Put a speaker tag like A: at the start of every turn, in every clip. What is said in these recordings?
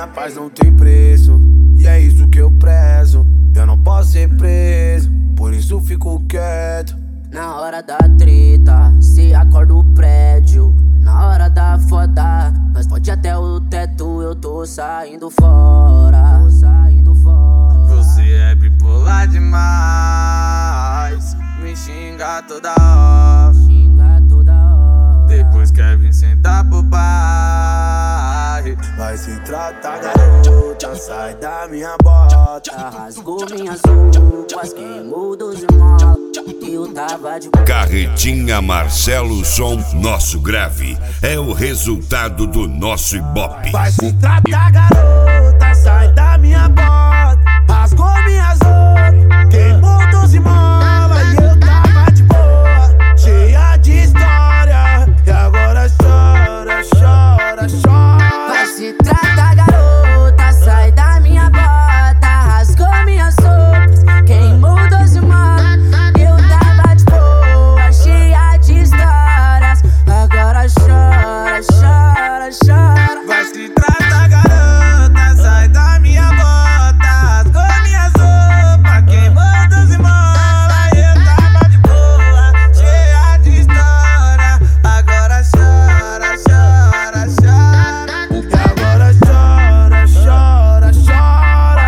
A: paz não tem preço, e é isso que eu prezo. Eu não posso ser preso, por isso fico quieto.
B: Na hora da treta, se acorda o prédio. Na hora da foda, nós pode até o teto. Eu tô saindo fora,
A: Você é bipolar demais, me xinga toda hora. Depois quer vir sentar pro pai. Vai se tratar, garota, sai da minha bota.
B: Rasgou minhas roupas, queimou 12 molas. Eu tava de
C: Carretinha Marcelo Som, nosso grave. É o resultado do nosso ibope.
A: Vai se tratar, garota, sai da minha bota. Rasgou minhas roupas, queimou 12 molas. E eu tava de boa, cheia de história. E agora chora, chora, chora.
B: Vai se tratar, garota, sai da minha bota. Rasgou minhas roupas, queimou 12 molas. Eu tava de boa, cheia de histórias. Agora chora, chora, chora.
A: Vai se tratar, garota, sai da minha bota. Rasgou minhas roupas, queimou 12 molas. Eu tava de boa, cheia de história. Agora chora, chora, chora. E agora chora, chora, chora.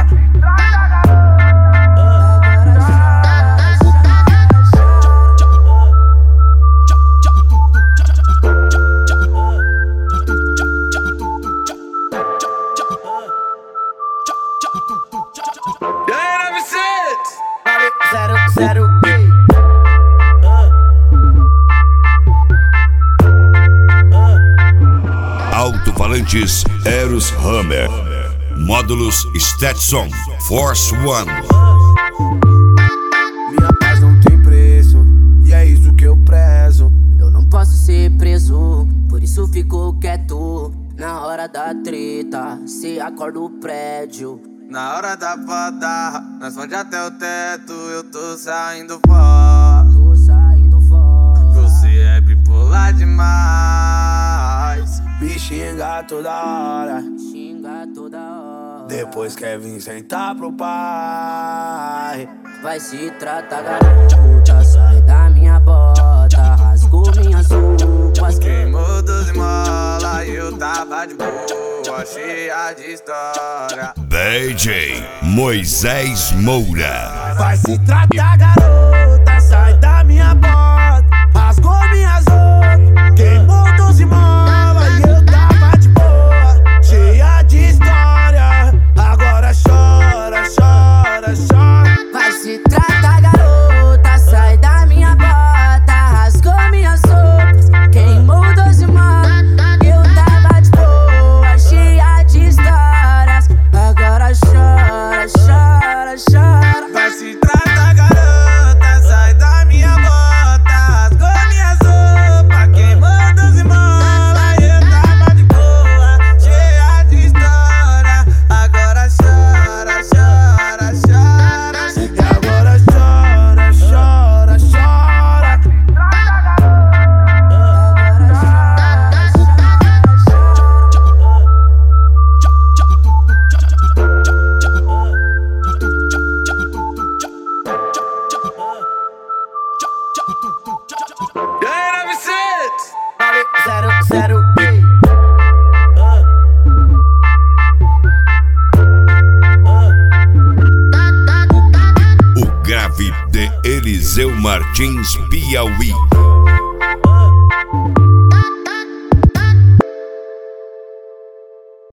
A: E aí, 900? 00.
C: Alto-falantes Eros Hammer. Módulos Stetson Force One.
A: Minha paz não tem preço, e é isso que eu prezo.
B: Eu não posso ser preso, por isso fico quieto. Na hora da treta, se acorda o prédio.
A: Na hora da foda, nós pode até o teto. Eu tô saindo fora. Você é bipolar demais, me xinga toda hora. Depois quer vir sentar pro pai.
B: Vai se tratar, garota, sai da minha bota. Rasgou minhas roupas,
A: Queimou 12 molas e eu tava de boa, cheia de história.
C: DJ Moisés Moura.
A: Vai se tratar, garota, sai da minha bota. Rasgou minhas roupas, queimou 12 molas. E eu tava de boa, cheia de história. Agora chora, chora, chora.
B: vai se tratar, garota, sai da minha bota. Rasgou minhas roupas, queimou 12 molas. Eu tava de boa, cheia de histórias. Agora chora, chora, chora.
A: Vai se tratar, garota, sai da minha bota. Rasgou minhas roupas, queimou 12 molas. E eu tava de boa, cheia de história. Agora chora, chora, chora. E agora chora, chora, chora. E aí, 900? 00.
C: O grave de Eliseu Martins, Piauí.